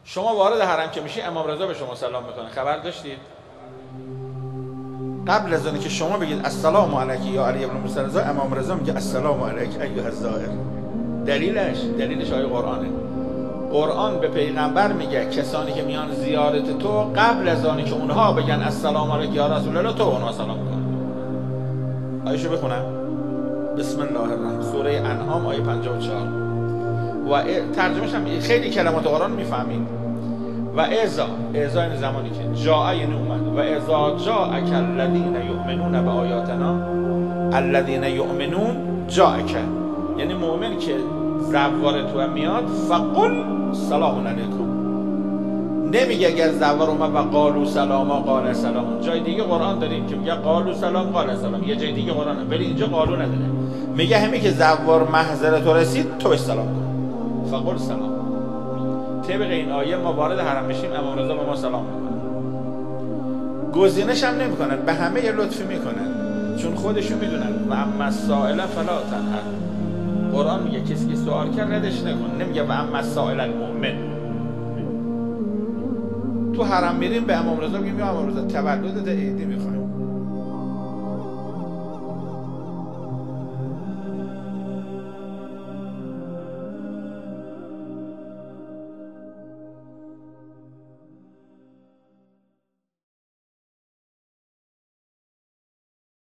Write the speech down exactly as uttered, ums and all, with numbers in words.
شما وارد حرم که میشی امام رضا به شما سلام میکنه، خبر داشتید؟ قبل از اینکه شما بگید السلام علیک یا علی ابن موسی رضا، امام رضا میگه السلام علیک ایها الزائر. دلیلش دلیلش آیه قرآنه. قرآن به پیغمبر میگه کسانی که میان زیارت تو، قبل از آنی که اونها بگن السلام علیک یا رسول الله، تو اونها سلام کن. آیه‌شو بخونم. بسم الله الرحمن، سوره انعام آیه پنجاه و چهار. و ترجمه‌ش هم خیلی کلمات قرآن میفهمید. و اذا اذا این زمانی که جاء یعنی اومد، و اذا جاءک الذین یؤمنون بآیاتنا، الذین یؤمنون جاءک یعنی مؤمن که زوار تو میاد، فقل سلام علیکم. نمیگه اگر زوار اومد و قالوا سلاما قال سلام. جای دیگه قرآن داریم که میگه قالوا سلام قال سلام، یه جای دیگه قرآنه، ولی اینجا قالوا نداره. میگه همین که زوار محضر تو رسید تو سلام کن، فقل سلام. طبق این آیه ما وارد حرم میشیم، امام رضا به ما سلام میکنه. گزینش هم نمیکنن، به همه یه لطفی میکنن، چون خودشون میدونن و اما السائل فلا تنهر. قرآن میگه کسی که سوال کرد ردش نکن، نمیگه و اما السائل المؤمن. تو حرم میریم به امام رضا میگیم یا امام رضا تولدت عیدی میخوایم،